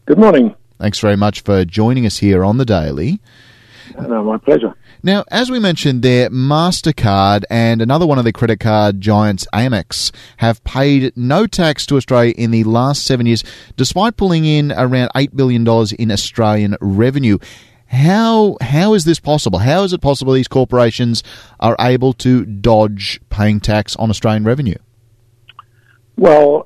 Good morning. Thanks very much for joining us here on The Daily. No, my pleasure. Now, as we mentioned there, MasterCard and another one of the credit card giants, Amex, have paid no tax to Australia in the last 7 years, despite pulling in around $8 billion in Australian revenue. How is this possible? How is it possible these corporations are able to dodge paying tax on Australian revenue? Well,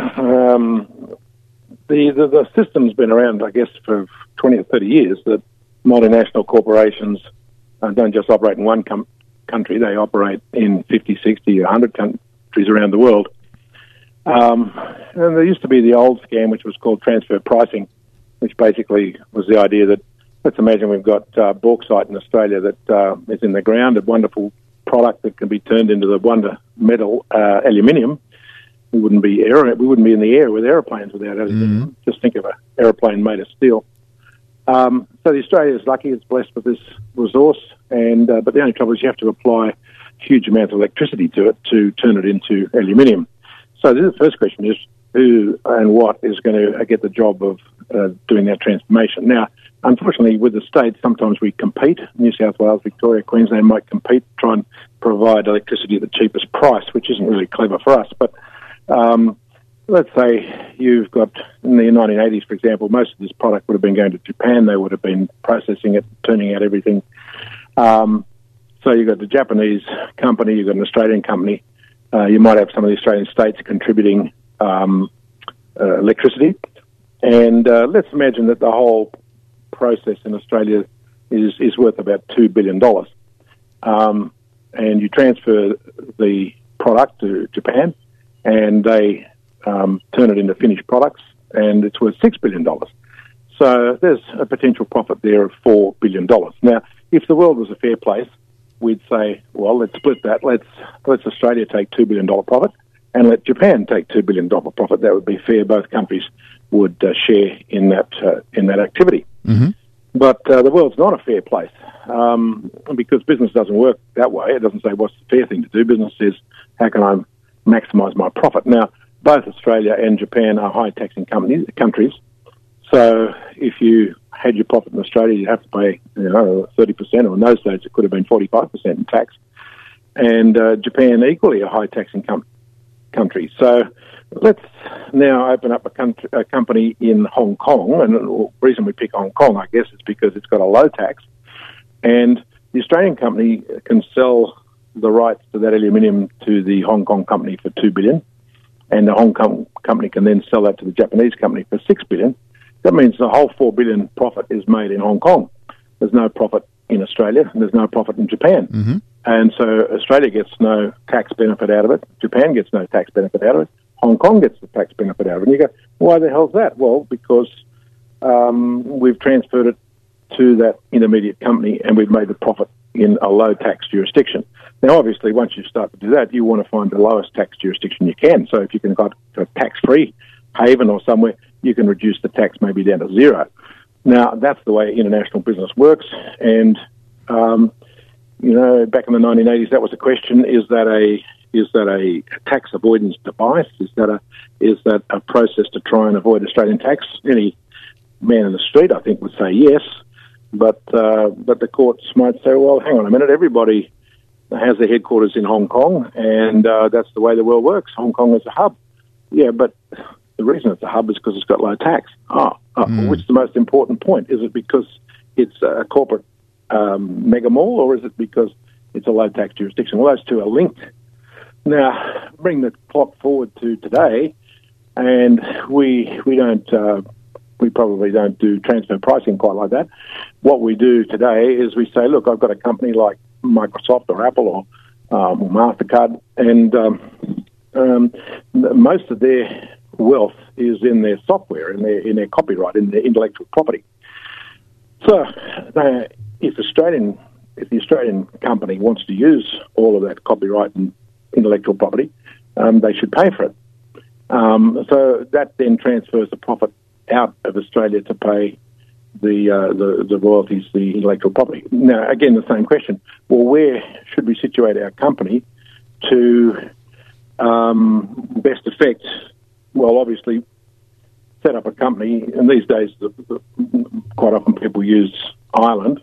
the system's been around, I guess, for 20 or 30 years, that multinational corporations don't just operate in one country, they operate in 50, 60, 100 countries around the world. And there used to be the old scam, which was called transfer pricing, which basically was the idea that, let's imagine we've got bauxite in Australia that is in the ground, a wonderful product that can be turned into the wonder metal aluminium. We wouldn't be in the air with aeroplanes without it. Just think of an aeroplane made of steel. So the Australia is lucky; it's blessed with this resource, but the only trouble is you have to apply huge amounts of electricity to it to turn it into aluminium. So the first question is, who and what is going to get the job of doing that transformation? Now, unfortunately, with the states, sometimes we compete. New South Wales, Victoria, Queensland might compete, try and provide electricity at the cheapest price, which isn't really clever for us. But let's say you've got, in the 1980s, for example, most of this product would have been going to Japan. They would have been processing it, turning out everything. So you've got the Japanese company, you've got an Australian company. You might have some of the Australian states contributing electricity. And let's imagine that the whole process in Australia is worth about $2 billion. And you transfer the product to Japan, and they turn it into finished products, and it's worth $6 billion. So there's a potential profit there of $4 billion. Now, if the world was a fair place, we'd say, well, let's split that. Let's Australia take $2 billion profit, and let Japan take $2 billion profit. That would be fair. Both countries would share in that activity. Mm-hmm. But the world's not a fair place because business doesn't work that way. It doesn't say what's the fair thing to do. Business says, how can I maximise my profit? Now, both Australia and Japan are high-taxing countries. So if you had your profit in Australia, you'd have to pay 30%, or in those days it could have been 45% in tax. And Japan equally a high-taxing country. So let's now open up a company in Hong Kong, and the reason we pick Hong Kong, I guess, is because it's got a low tax, and the Australian company can sell the rights to that aluminium to the Hong Kong company for $2 billion, and the Hong Kong company can then sell that to the Japanese company for $6 billion. That means the whole $4 billion profit is made in Hong Kong. There's no profit in Australia, and there's no profit in Japan. Mm-hmm. And so Australia gets no tax benefit out of it. Japan gets no tax benefit out of it. Hong Kong gets the tax benefit out of it. And you go, why the hell's that? Well, because we've transferred it to that intermediate company and we've made the profit in a low tax jurisdiction. Now, obviously, once you start to do that, you want to find the lowest tax jurisdiction you can. So if you can got a tax-free haven or somewhere, you can reduce the tax maybe down to zero. Now, that's the way international business works. And, back in the 1980s, that was the question, is that a tax avoidance device? Is that a process to try and avoid Australian tax? Any man in the street, I think, would say yes. But the courts might say, well, hang on a minute, everybody has their headquarters in Hong Kong, and that's the way the world works. Hong Kong is a hub. Yeah, but the reason it's a hub is because it's got low tax. Which is the most important point? Is it because it's a corporate mega mall, or is it because it's a low tax jurisdiction? Well, those two are linked. Now, bring the clock forward to today, and we probably don't do transfer pricing quite like that. What we do today is we say, look, I've got a company like Microsoft or Apple or MasterCard, and most of their wealth is in their software, in their copyright, in their intellectual property. So if the Australian company wants to use all of that copyright and intellectual property, they should pay for it. So that then transfers the profit out of Australia to pay the royalties, the intellectual property. Now, again, the same question. Well, where should we situate our company to best effect? Well, obviously, set up a company, and these days quite often people use Ireland,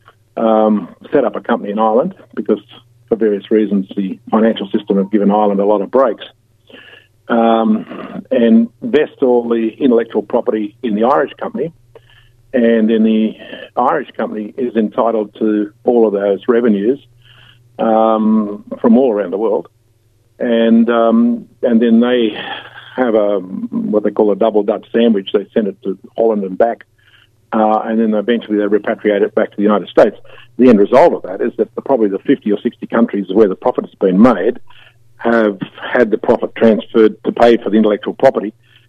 set up a company in Ireland because for various reasons the financial system have given Ireland a lot of breaks, and invest all the intellectual property in the Irish company, and then the Irish company is entitled to all of those revenues from all around the world, and then they have what they call a double Dutch sandwich. They send it to Holland and back, and then eventually they repatriate it back to the United States. The end result of that is that probably the 50 or 60 countries where the profit has been made have had the profit transferred to pay for the intellectual property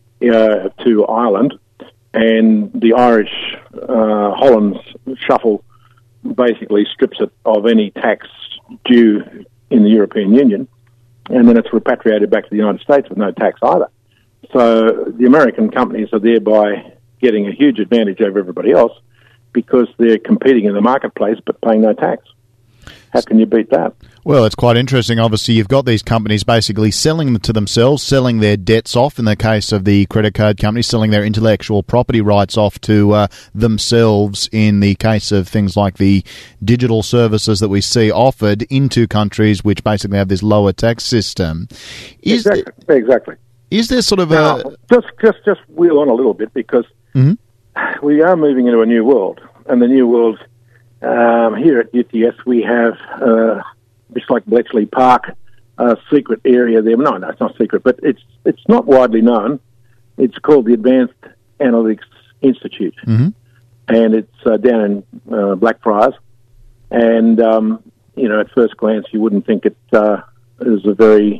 to Ireland, and the Irish Holland's shuffle basically strips it of any tax due in the European Union, and then it's repatriated back to the United States with no tax either. So the American companies are thereby getting a huge advantage over everybody else because they're competing in the marketplace but paying no tax. How can you beat that? Well, it's quite interesting. Obviously, you've got these companies basically selling to themselves, selling their debts off, in the case of the credit card companies, selling their intellectual property rights off to themselves in the case of things like the digital services that we see offered into countries which basically have this lower tax system. Exactly. Is there sort of Just wheel on a little bit because we are moving into a new world, and the new world here at UTS we have just like Bletchley Park, a secret area there. No, it's not secret, but it's not widely known. It's called the Advanced Analytics Institute, and it's down in Blackfriars. And at first glance, you wouldn't think it is a very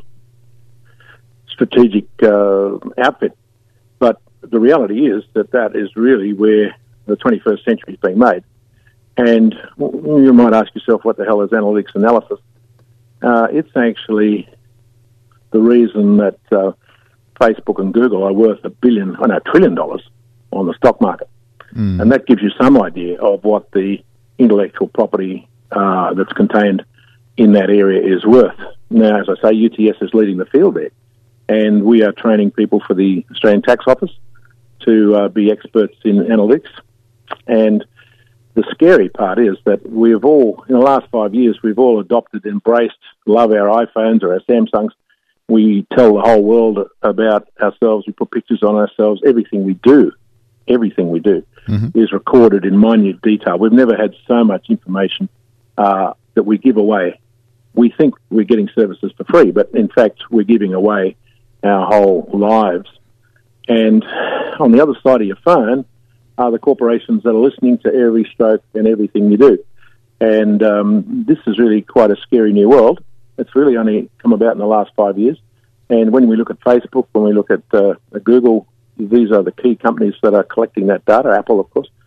strategic outfit, but the reality is that is really where the 21st century is being made. And you might ask yourself, what the hell is analytics analysis? It's actually the reason that Facebook and Google are worth $1 trillion on the stock market. And that gives you some idea of what the intellectual property that's contained in that area is worth. Now, as I say, UTS is leading the field there. And we are training people for the Australian Tax Office to be experts in analytics. And the scary part is that we've all, in the last 5 years, we've all adopted, embraced, love our iPhones or our Samsungs. We tell the whole world about ourselves. We put pictures on ourselves. Everything we do is recorded in minute detail. We've never had so much information that we give away. We think we're getting services for free, but in fact, we're giving away our whole lives. And on the other side of your phone are the corporations that are listening to every stroke and everything you do. And this is really quite a scary new world. It's really only come about in the last 5 years. And when we look at Facebook, when we look at Google, these are the key companies that are collecting that data, Apple, of course.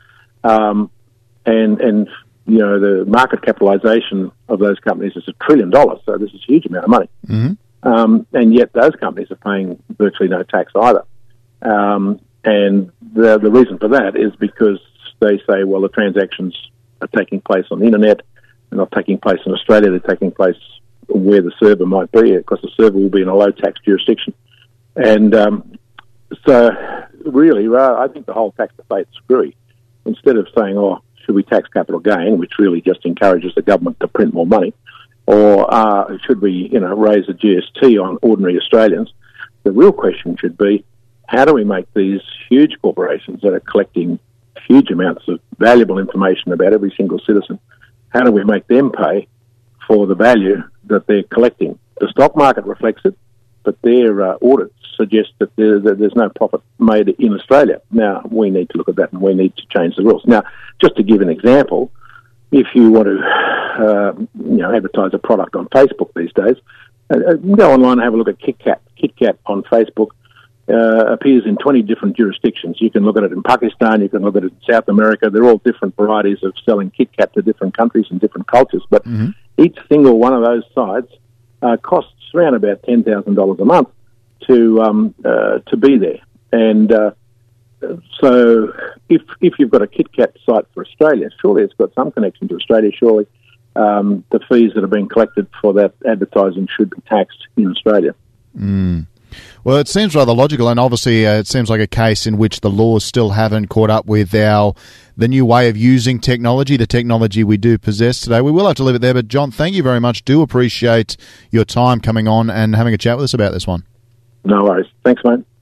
And the market capitalization of those companies is $1 trillion, so this is a huge amount of money. And yet those companies are paying virtually no tax either. And the reason for that is because they say, well, the transactions are taking place on the internet. They're not taking place in Australia. They're taking place where the server might be, because the server will be in a low-tax jurisdiction. And so really, I think the whole tax debate's screwy. Instead of saying, should we tax capital gain, which really just encourages the government to print more money, or should we, raise a GST on ordinary Australians, the real question should be, how do we make these huge corporations that are collecting huge amounts of valuable information about every single citizen, how do we make them pay for the value that they're collecting? The stock market reflects it, but their audits suggest that there's no profit made in Australia. Now, we need to look at that and we need to change the rules. Now, just to give an example, if you want to advertise a product on Facebook these days, go online and have a look at KitKat. KitKat on Facebook appears in 20 different jurisdictions. You can look at it in Pakistan, you can look at it in South America. They're all different varieties of selling KitKat to different countries and different cultures. But each single one of those sites costs around about $10,000 a month to be there. And so if you've got a KitKat site for Australia, surely it's got some connection to Australia. Surely the fees that are being collected for that advertising should be taxed in Australia. Well, it seems rather logical, and obviously it seems like a case in which the laws still haven't caught up with the new way of using technology, the technology we do possess today. We will have to leave it there, but John, thank you very much. Do appreciate your time coming on and having a chat with us about this one. No worries. Thanks, mate.